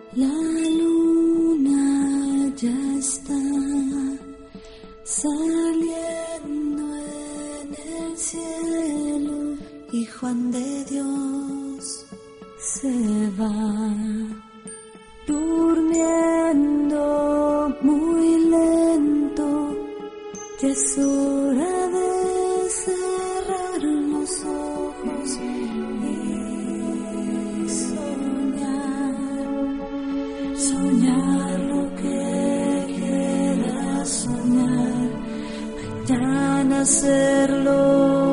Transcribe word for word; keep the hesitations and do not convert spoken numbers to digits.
La luna ya está saliendo en el cielo y Juan de Dios se va durmiendo muy lento. Ya es hora de cerrar los ojos y soñar, soñar lo que quieras soñar, mañana hacerlo.